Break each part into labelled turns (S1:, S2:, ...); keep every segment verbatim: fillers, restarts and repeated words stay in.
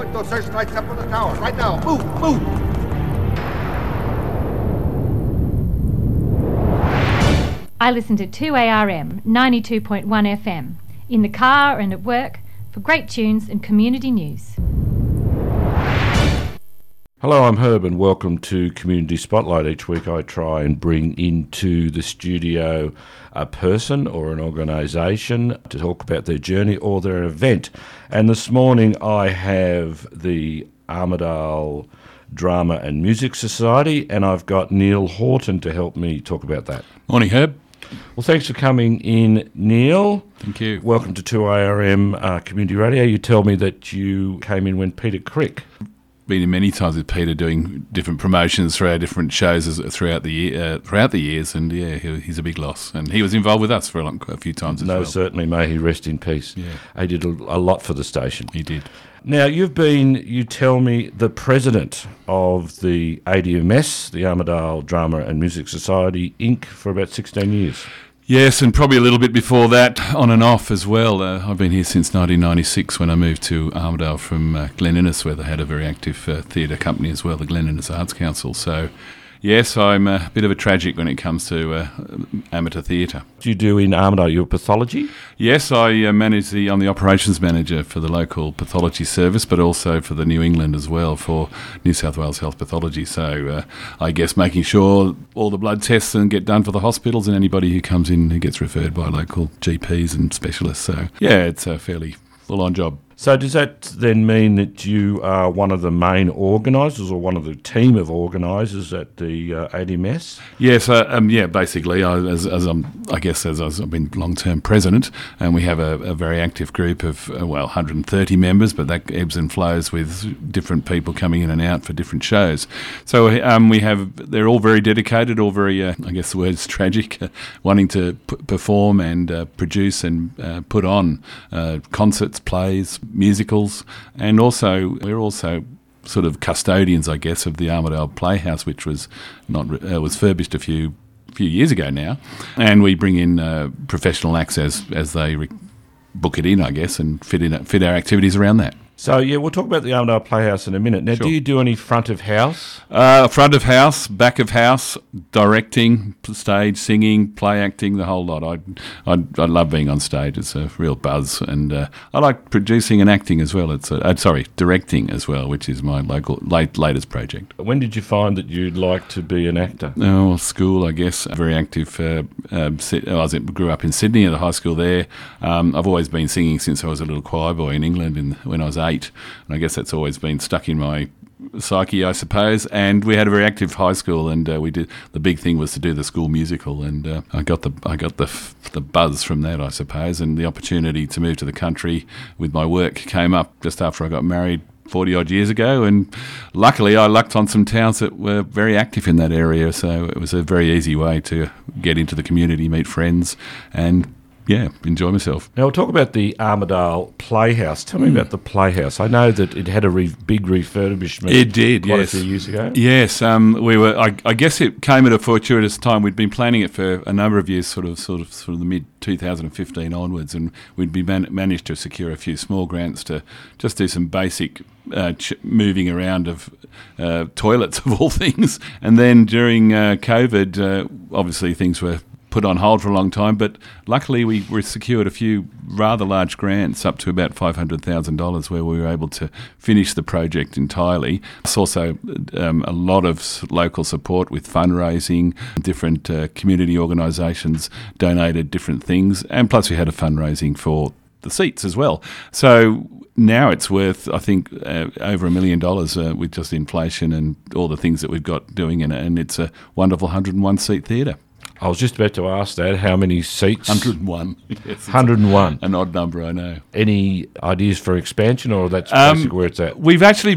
S1: Get those searchlights up on the tower. Right now. Move, move.
S2: I listen to two A R M, ninety-two point one F M, in the car and at work, for great tunes and community news.
S3: Hello, I'm Herb and welcome to Community Spotlight. Each week I try and bring into the studio a person or an organisation to talk about their journey or their event. And this morning I have the Armidale Drama and Music Society, and I've got Neil Horton to help me talk about that.
S4: Morning, Herb.
S3: Well, thanks for coming in, Neil.
S4: Thank you.
S3: Welcome to two A R M uh, Community Radio. You tell me that you came in when Peter Crick...
S4: Been in many times with Peter doing different promotions through our different shows as, throughout the year, uh, throughout the years, and yeah, he, he's a big loss. And he was involved with us for a, long, a few times as
S3: no,
S4: well.
S3: No, certainly, may he rest in peace.
S4: Yeah.
S3: He did a, a lot for the station.
S4: He did.
S3: Now, you've been, you tell me, the president of the A D M S, the Armidale Drama and Music Society, Incorporated, for about sixteen years.
S4: Yes, and probably a little bit before that, on and off as well. Uh, I've been here since nineteen ninety-six when I moved to Armidale from uh, Glen Innes, where they had a very active uh, theatre company as well, the Glen Innes Arts Council. So, yes, I'm a bit of a tragic when it comes to uh, amateur theatre.
S3: What do you do in Armidale? You're pathology?
S4: Yes, I uh, manage the. I'm the operations manager for the local pathology service, but also for the New England as well for New South Wales Health Pathology. So uh, I guess making sure all the blood tests and get done for the hospitals and anybody who comes in who gets referred by local G Ps and specialists. So yeah, it's a fairly full-on job.
S3: So does that then mean that you are one of the main organisers or one of the team of organisers at the uh, A D M S?
S4: Yes, uh, um, yeah, basically, I, as, as I'm, I guess as, as I've been long-term president, and we have a, a very active group of, uh, well, one hundred thirty members, but that ebbs and flows with different people coming in and out for different shows. So um, we have, they're all very dedicated, all very, uh, I guess the word's tragic, uh, wanting to p- perform and uh, produce and uh, put on uh, concerts, plays, musicals, and also we're also sort of custodians, I guess, of the Armidale Playhouse, which was not uh, was furbished a few few years ago now, and we bring in uh, professional acts as as they re- book it in, I guess, and fit in fit our activities around that.
S3: So, yeah, we'll talk about the Armidale Playhouse in a minute. Now,
S4: Sure.
S3: Do you do any front of house?
S4: Uh, front of house, back of house, directing, stage, singing, play acting, the whole lot. I I, I love being on stage. It's a real buzz. And uh, I like producing and acting as well. It's a, uh, Sorry, directing as well, which is my local late, latest project.
S3: When did you find that you'd like to be an actor?
S4: Oh, school, I guess. Very active. Uh, uh, I was, grew up in Sydney at the high school there. Um, I've always been singing since I was a little choir boy in England in, when I was eight. And I guess that's always been stuck in my psyche, I suppose. And we had a very active high school, and uh, we did. The big thing was to do the school musical, and uh, I got the I got the the buzz from that, I suppose. And the opportunity to move to the country with my work came up just after I got married forty odd years ago, and luckily I lucked on some towns that were very active in that area, so it was a very easy way to get into the community, meet friends, and yeah, enjoy myself.
S3: Now, we'll talk about the Armidale Playhouse. Tell me mm. about the Playhouse. I know that it had a re- big refurbishment.
S4: It did,
S3: quite
S4: yes.
S3: a few years ago.
S4: Yes, um, we were. I, I guess it came at a fortuitous time. We'd been planning it for a number of years, sort of, sort of, sort of the mid twenty fifteen onwards, and we'd be man- managed to secure a few small grants to just do some basic uh, ch- moving around of uh, toilets of all things. And then during uh, COVID, uh, obviously things were put on hold for a long time, but luckily we, we secured a few rather large grants up to about five hundred thousand dollars where we were able to finish the project entirely. It's also um, a lot of local support with fundraising, different uh, community organisations donated different things, and plus we had a fundraising for the seats as well. So now it's worth, I think, uh, over a million dollars uh, with just inflation and all the things that we've got doing in it, and it's a wonderful one hundred and one seat theatre.
S3: I was just about to ask that. How many seats?
S4: one hundred and one. Yes,
S3: one hundred and one.
S4: An odd number, I know.
S3: Any ideas for expansion, or that's
S4: Um,
S3: basically where it's at?
S4: We've actually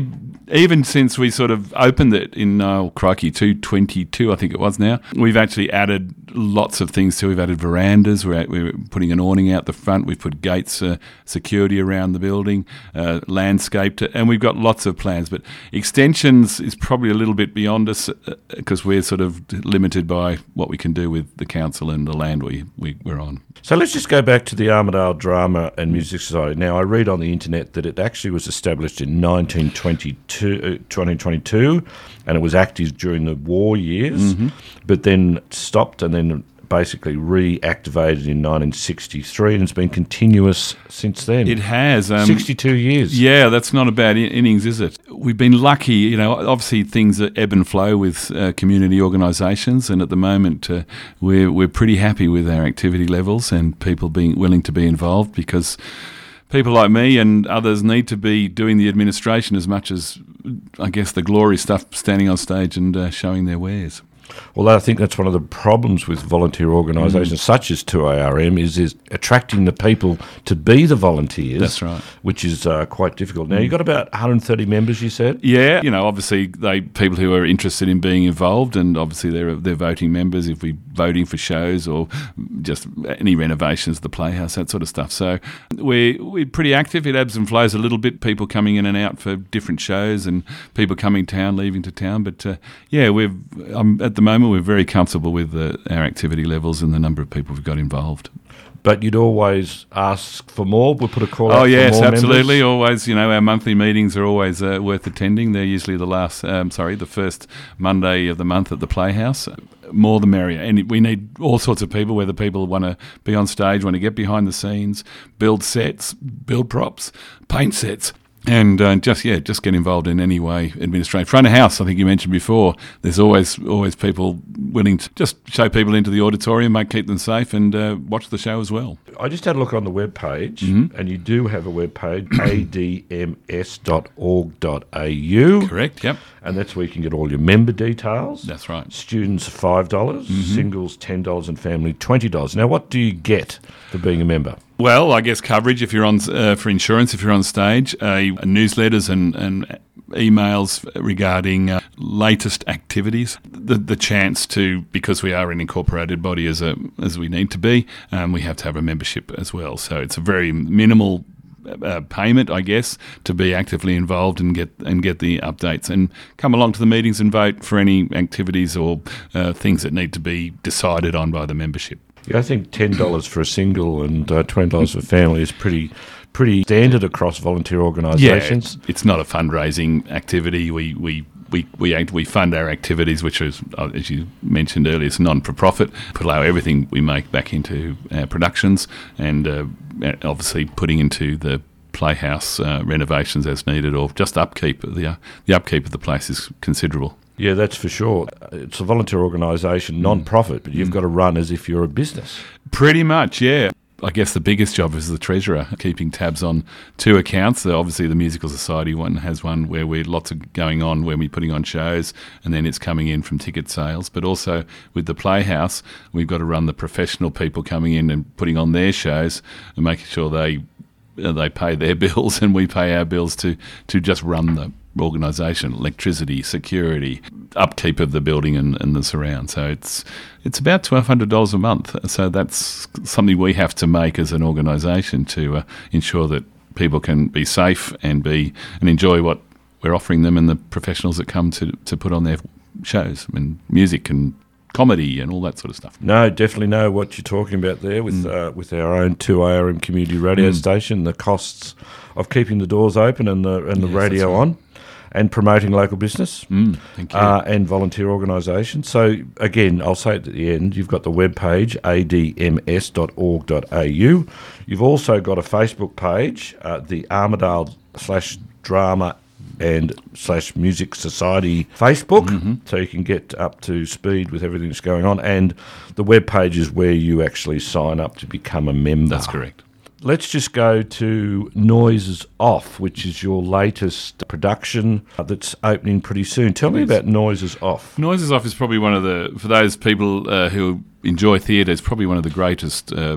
S4: even since we sort of opened it in, oh, crikey, two twenty-two, I think it was now, we've actually added lots of things too. We've added verandas, we're, we're putting an awning out the front, we've put gates, uh, security around the building, uh, landscaped it, and we've got lots of plans. But extensions is probably a little bit beyond us because uh, we're sort of limited by what we can do with the council and the land we, we, we're on.
S3: So let's just go back to the Armidale Drama and Music Society. Now, I read on the internet that it actually was established in nineteen twenty-two, uh, twenty twenty-two, and it was active during the war years, mm-hmm. but then stopped and then basically reactivated in nineteen sixty-three, and it's been continuous since then.
S4: It has. Um,
S3: sixty-two years.
S4: Yeah, that's not a bad in- innings, is it? We've been lucky, you know, obviously things ebb and flow with uh, community organisations, and at the moment uh, we're, we're pretty happy with our activity levels and people being willing to be involved, because people like me and others need to be doing the administration as much as, I guess, the glory stuff, standing on stage and uh, showing their wares.
S3: Well, I think that's one of the problems with volunteer organisations mm. such as two A R M is, is attracting the people to be the volunteers.
S4: That's right.
S3: Which is uh, quite difficult. Now, mm. you've got about one hundred thirty members, you said?
S4: Yeah. You know, obviously, they people who are interested in being involved, and obviously they're, they're voting members if we're voting for shows or just any renovations of the Playhouse, that sort of stuff. So we're, we're pretty active. It ebbs and flows a little bit, people coming in and out for different shows and people coming town, leaving to town. But, uh, yeah, we've um, at the moment we're very comfortable with uh, our activity levels and the number of people we've got involved.
S3: But you'd always ask for more? We'll put a call out
S4: oh, yes,
S3: for more
S4: absolutely.
S3: members?
S4: Always, you know, our monthly meetings are always uh, worth attending. They're usually the last, um, sorry, the first Monday of the month at the Playhouse. More the merrier. And we need all sorts of people, whether people want to be on stage, want to get behind the scenes, build sets, build props, paint sets. And uh, just yeah, just get involved in any way administrative. Front of house, I think you mentioned before. There's always always people willing to just show people into the auditorium, make keep them safe, and uh, watch the show as well.
S3: I just had a look on the web page,
S4: mm-hmm.
S3: and you do have a web page, a d m s dot org dot a u.
S4: Correct. Yep.
S3: And that's where you can get all your member details.
S4: That's right.
S3: Students five dollars, mm-hmm. singles ten dollars, and family twenty dollars. Now, what do you get for being a member?
S4: Well, I guess coverage if you're on uh, for insurance if you're on stage, uh, newsletters and, and emails regarding uh, latest activities. The the chance to, because we are an incorporated body as a as we need to be, um, we have to have a membership as well. So it's a very minimal uh, payment, I guess, to be actively involved and get and get the updates and come along to the meetings and vote for any activities or uh, things that need to be decided on by the membership.
S3: Yeah, I think ten dollars for a single and uh, twenty dollars for family is pretty pretty standard across volunteer organisations.
S4: Yeah, it's not a fundraising activity. We we we we, act, we fund our activities, which is, as you mentioned earlier, it's non-for-profit. Put allow everything we make back into our productions, and uh, obviously putting into the Playhouse uh, renovations as needed, or just upkeep. The uh, the upkeep of the place is considerable.
S3: Yeah, that's for sure. It's a volunteer organisation, non-profit, but you've mm. got to run as if you're a business.
S4: Pretty much, yeah. I guess the biggest job is the treasurer, keeping tabs on two accounts. So obviously the Musical Society one has one where we're lots of going on, where we're putting on shows, and then it's coming in from ticket sales. But also with the Playhouse, we've got to run the professional people coming in and putting on their shows and making sure they they pay their bills and we pay our bills to, to just run the organisation, electricity, security, upkeep of the building and, and the surround. So it's it's about twelve hundred dollars a month. So that's something we have to make as an organisation to uh, ensure that people can be safe and be and enjoy what we're offering them and the professionals that come to, to put on their shows and music and comedy and all that sort of stuff.
S3: No, definitely know what you're talking about there with mm. uh, with our own two A R M community radio mm. station, the costs of keeping the doors open and the and the yes, radio right. on, and promoting local business
S4: mm, thank you.
S3: Uh, and volunteer organisations. So again, I'll say it at the end, you've got the webpage, a d m s dot org dot a u. You've also got a Facebook page, uh, the Armidale slash drama and slash music society Facebook, mm-hmm. so you can get up to speed with everything that's going on. And the web page is where you actually sign up to become a member.
S4: That's correct.
S3: Let's just go to Noises Off, which is your latest production that's opening pretty soon. Tell me about Noises Off.
S4: Noises Off is probably one of the, for those people uh, who enjoy theatre, it's probably one of the greatest uh,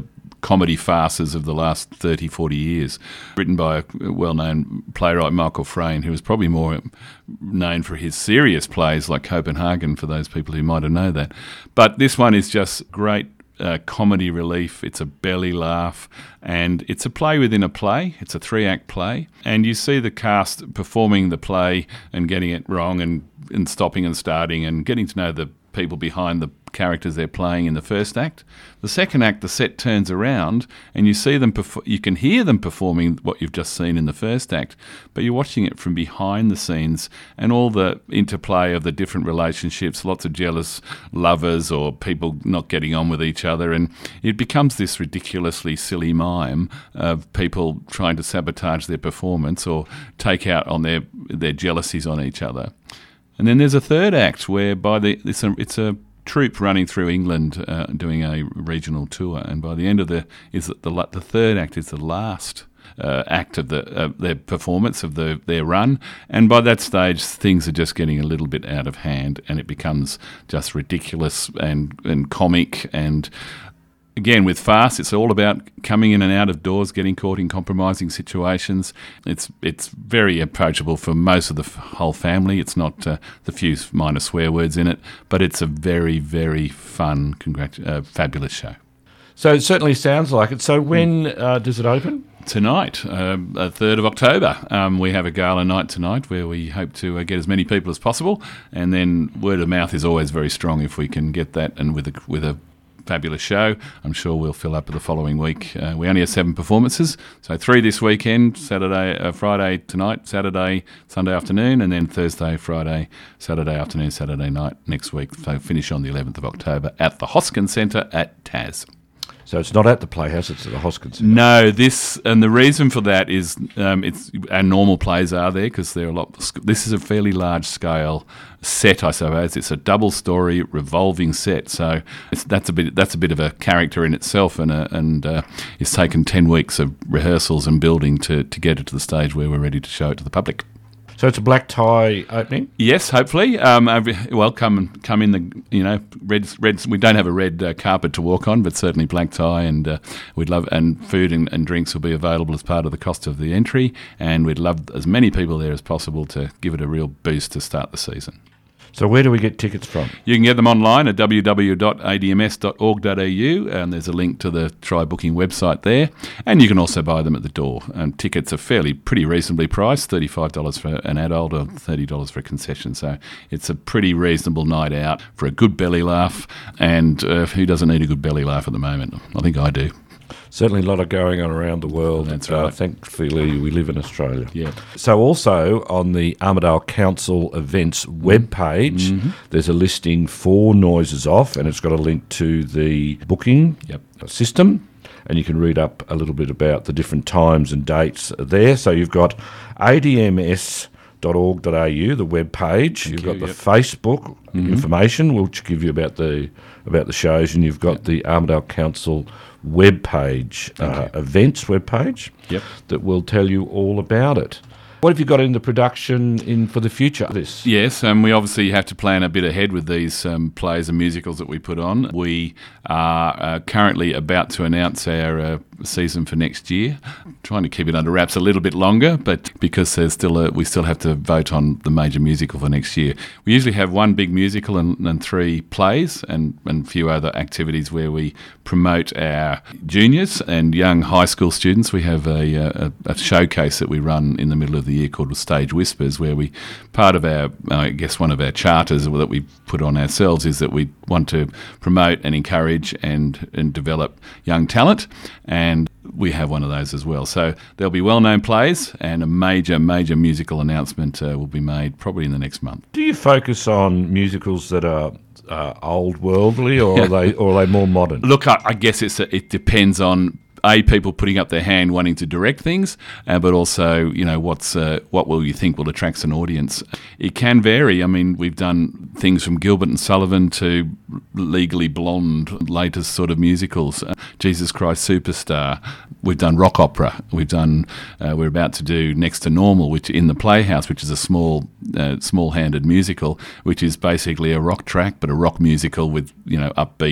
S4: comedy farces of the last thirty, forty years, written by a well-known playwright, Michael Frayn, who was probably more known for his serious plays like Copenhagen, for those people who might have known that. But this one is just great uh, comedy relief. It's a belly laugh, and it's a play within a play. It's a three-act play, and you see the cast performing the play and getting it wrong and, and stopping and starting and getting to know the people behind the characters they're playing in the first act. The second act, the set turns around and you see them, perf- you can hear them performing what you've just seen in the first act, but you're watching it from behind the scenes and all the interplay of the different relationships, lots of jealous lovers or people not getting on with each other, and it becomes this ridiculously silly mime of people trying to sabotage their performance or take out on their, their jealousies on each other. And then there's a third act whereby the, it's, a, it's a troupe running through England uh, doing a regional tour, and by the end of the is the the third act is the last uh, act of the uh, their performance of the their run, and by that stage things are just getting a little bit out of hand, and it becomes just ridiculous and and comic. And again, with farce, it's all about coming in and out of doors, getting caught in compromising situations. It's it's very approachable for most of the f- whole family. It's not uh, the few minor swear words in it, but it's a very, very fun, congrat- uh, fabulous show.
S3: So it certainly sounds like it. So when uh, does it open?
S4: Tonight, uh, the third of October. Um, we have a gala night tonight where we hope to uh, get as many people as possible, and then word of mouth is always very strong if we can get that, and with a, with a fabulous show, I'm sure we'll fill up the following week. Uh, we only have seven performances, so three this weekend, Saturday, uh, Friday tonight, Saturday, Sunday afternoon, and then Thursday, Friday, Saturday afternoon, Saturday night next week. So finish on the eleventh of October at the Hoskin Centre at Taz.
S3: So it's not at the Playhouse, it's at the Hoskin Centre.
S4: No, this, and the reason for that is um, it's our normal plays are there because they're a lot. This is a fairly large scale set, I suppose. It's a double story revolving set, so it's, that's a bit that's a bit of a character in itself, and a, and uh, it's taken ten weeks of rehearsals and building to to get it to the stage where we're ready to show it to the public.
S3: So it's a black tie opening?
S4: Yes, hopefully. Um, well, come come in the you know red red. We don't have a red uh, carpet to walk on, but certainly black tie, and uh, we'd love and food and, and drinks will be available as part of the cost of the entry, and we'd love as many people there as possible to give it a real boost to start the season.
S3: So where do we get tickets from?
S4: You can get them online at w w w dot a d m s dot org dot a u, and there's a link to the Try Booking website there. And you can also buy them at the door. And tickets are fairly pretty reasonably priced, thirty-five dollars for an adult or thirty dollars for a concession. So it's a pretty reasonable night out for a good belly laugh. And uh, who doesn't need a good belly laugh at the moment? I think I do.
S3: Certainly a lot of going on around the world.
S4: That's right.
S3: Uh, thankfully, we live in Australia.
S4: Yeah.
S3: So also on the Armidale Council events webpage, mm-hmm. there's a listing for Noises Off, and it's got a link to the booking
S4: yep.
S3: system, and you can read up a little bit about the different times and dates there. So you've got a d m s dot org dot a u, the web page.
S4: Thank
S3: you've
S4: you,
S3: got the
S4: yep.
S3: Facebook
S4: mm-hmm.
S3: information, which give you about the about the shows, and you've got yep. the Armidale Council web page, uh, events web page,
S4: yep.
S3: that will tell you all about it. What have you got in the production in for the future? This
S4: yes, and um, we obviously have to plan a bit ahead with these um, plays and musicals that we put on. We are uh, currently about to announce our uh, season for next year. Trying to keep it under wraps a little bit longer, but because there's still a, we still have to vote on the major musical for next year. We usually have one big musical and, and three plays and, and a few other activities where we promote our juniors and young high school students. We have a, a, a showcase that we run in the middle of the year called Stage Whispers, where we, part of our, I guess one of our charters that we put on ourselves is that we want to promote and encourage and, and develop young talent, and we have one of those as well. So there'll be well-known plays, and a major, major musical announcement uh, will be made probably in the next month.
S3: Do you focus on musicals that are uh, old worldly, or are they, or are they more modern?
S4: Look, I, I guess it's a, it depends on A, people putting up their hand wanting to direct things, uh, but also, you know, what's uh, what will you think will attract an audience? It can vary. I mean, we've done things from Gilbert and Sullivan to Legally Blonde, latest sort of musicals, uh, Jesus Christ Superstar. We've done rock opera. We've done. Uh, we're about to do Next to Normal, which in the Playhouse, which is a small, uh, small-handed musical, which is basically a rock track, but a rock musical with, you know, upbeat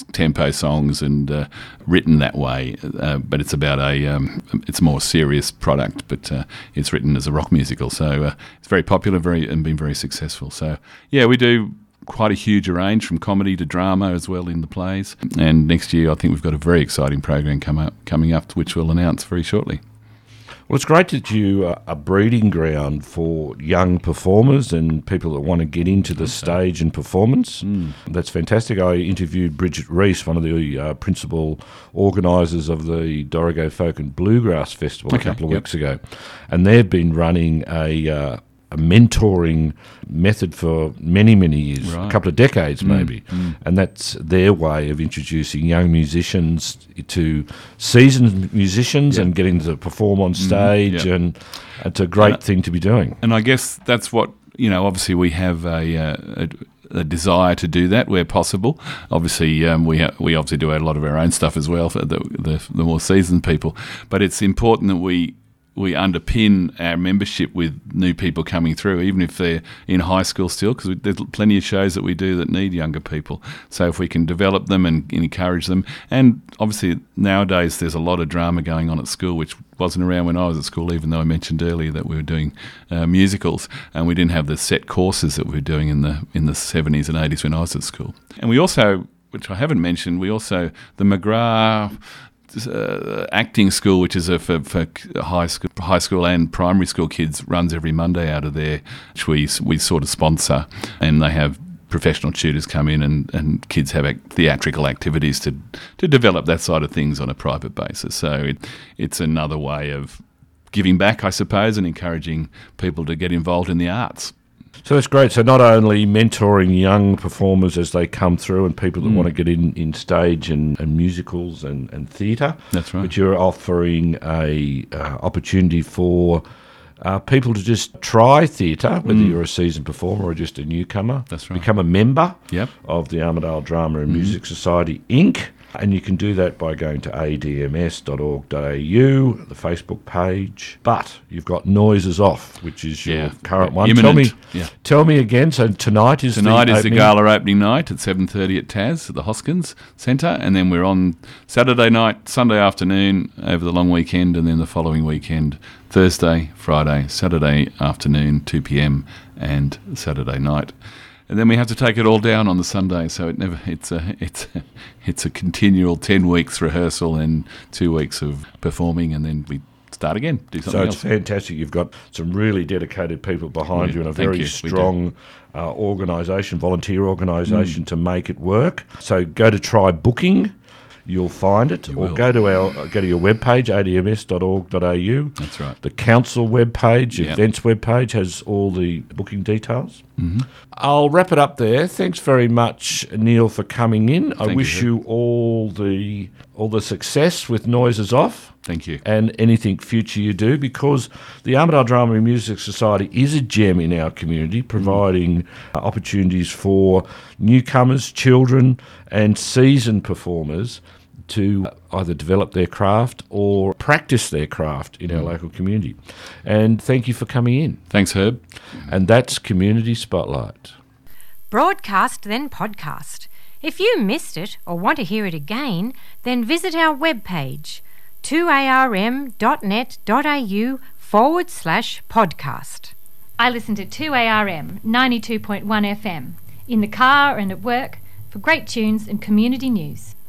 S4: tempo songs and uh, written that way. Uh, but it's about a, um, it's a more serious product, but uh, it's written as a rock musical. So uh, it's very popular, very and been very successful. So yeah, we do quite a huge range from comedy to drama as well in the plays. And next year, I think we've got a very exciting program come up, coming up, which we'll announce very shortly.
S3: Well, it's great that you are a breeding ground for young performers and people that want to get into the stage and performance. Mm. That's fantastic. I interviewed Bridget Reese, one of the uh, principal organisers of the Dorrigo Folk and Bluegrass Festival okay, a couple of yep. weeks ago, and they've been running a... Uh, a mentoring method for many, many years, right. a couple of decades mm, maybe. Mm. And that's their way of introducing young musicians to seasoned musicians yeah. and getting them to perform on stage. Mm, yeah. And it's a great and, thing to be doing.
S4: And I guess that's what, you know, obviously we have a... Uh, a a desire to do that where possible. Obviously, um, we ha- we obviously do a lot of our own stuff as well for the, the the more seasoned people. But it's important that we we underpin our membership with new people coming through, even if they're in high school still, because there's plenty of shows that we do that need younger people. So if we can develop them and encourage them, and obviously nowadays there's a lot of drama going on at school, which wasn't around when I was at school, even though I mentioned earlier that we were doing uh, musicals, and we didn't have the set courses that we were doing in the in the seventies and eighties when I was at school. And we also, which I haven't mentioned, we also, the McGrath Uh, acting school, which is a for, for high school, high school and primary school kids, runs every Monday out of there, which we we sort of sponsor, and they have professional tutors come in, and, and kids have ac- theatrical activities to to develop that side of things on a private basis. So it, it's another way of giving back, I suppose, and encouraging people to get involved in the arts.
S3: So that's great. So not only mentoring young performers as they come through and people that mm. want to get in, in stage and, and musicals and, and theatre.
S4: That's right.
S3: But you're offering a uh, opportunity for uh, people to just try theatre, whether mm. you're a seasoned performer or just a newcomer.
S4: That's right.
S3: Become a member
S4: yep.
S3: of the Armidale Drama and mm. Music Society, Incorporated. And you can do that by going to a d m s dot org dot a u, the Facebook page. But you've got Noises Off, which is your
S4: yeah.
S3: current one.
S4: Imminent.
S3: Tell me,
S4: yeah.
S3: tell me again. So tonight is
S4: tonight
S3: the
S4: is
S3: opening?
S4: the gala opening night at seven thirty at Taz at the Hoskins Centre, and then we're on Saturday night, Sunday afternoon over the long weekend, and then the following weekend, Thursday, Friday, Saturday afternoon, two p.m. and Saturday night. And then we have to take it all down on the Sunday, so it never it's a it's a, it's a continual ten weeks rehearsal and two weeks of performing, and then we start again, do something
S3: so it's
S4: else.
S3: Fantastic. You've got some really dedicated people behind yeah, you and a very
S4: you.
S3: strong uh, organisation, volunteer organisation mm. to make it work. So go to Try Booking. You'll find it,
S4: you
S3: or
S4: will.
S3: go to our go to your webpage, a d m s dot org dot a u.
S4: That's right.
S3: The council webpage,
S4: yep.
S3: events webpage has all the booking details.
S4: Mm-hmm.
S3: I'll wrap it up there. Thanks very much, Neil, for coming in.
S4: Thank
S3: I wish
S4: you,
S3: you all the all the success with Noises Off.
S4: Thank you.
S3: And anything future you do, because the Armidale Drama and Music Society is a gem in our community, providing mm. opportunities for newcomers, children and seasoned performers to either develop their craft or practice their craft in our mm. local community. And thank you for coming in.
S4: Thanks, Herb.
S3: And that's Community Spotlight.
S2: Broadcast, then podcast. If you missed it or want to hear it again, then visit our webpage, two a r m dot net dot a u forward slash podcast. I listen to two A R M ninety-two point one F M in the car and at work for great tunes and community news.